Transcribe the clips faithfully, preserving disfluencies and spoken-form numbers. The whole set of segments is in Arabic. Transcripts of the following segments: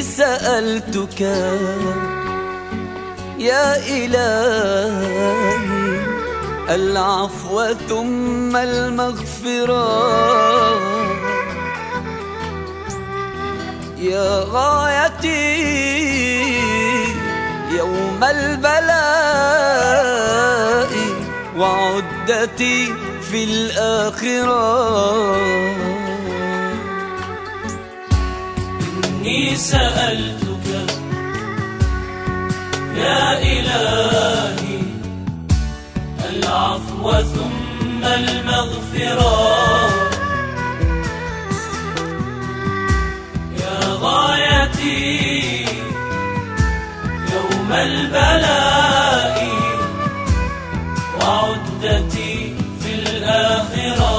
سألتك يا إلهي العفو ثم المغفرة، يا غايتي يوم البلاء وعدتي في الآخرة. إني سألتك يا إلهي العفو ثم المغفرة، يا غايتي يوم البلاء وعدتي في الآخرة.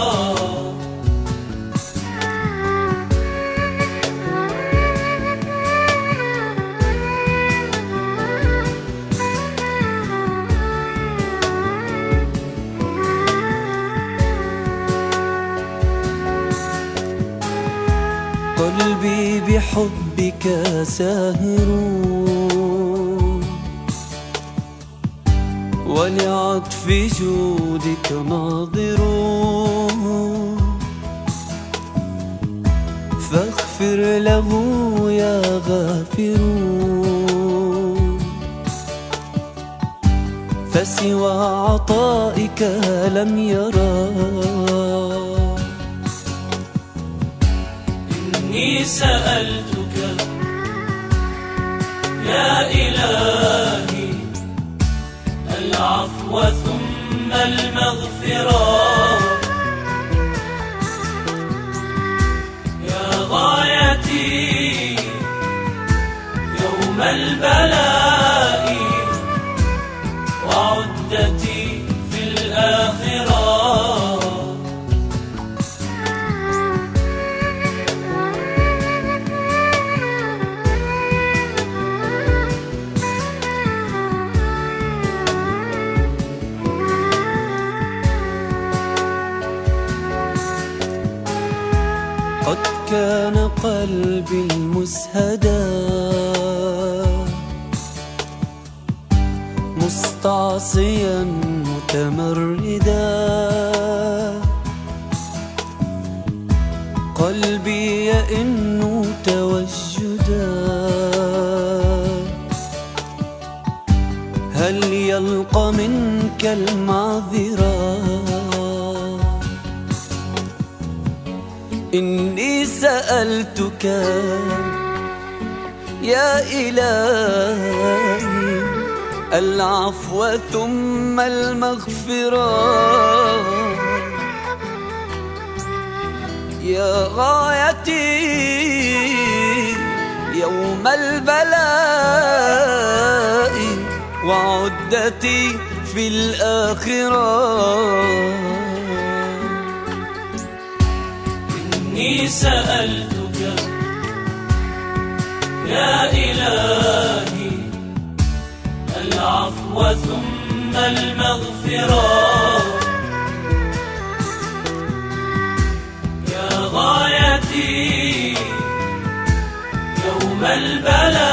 قلبي بحبك ساهر ولعطف جودك ناظر، فاغفر له يا غافر، فسوى عطائك لم يرى. إني سألتك يا إلهي العفو ثم المغفرة، يا غايتي يوم البلاء وعدتي في الآخرة. قد كان قلبي المسهدا مستعصيا متمردا، قلبي يئن توجدا، هل يلقى منك المعذرة؟ إني سألتك يا إلهي العفو ثم المغفرة، يا غايتي يوم البلاء وعدتي في الآخرة. إني سألتك يا إلهي العفو ثم المغفرة، يا غايتي يوم البلاء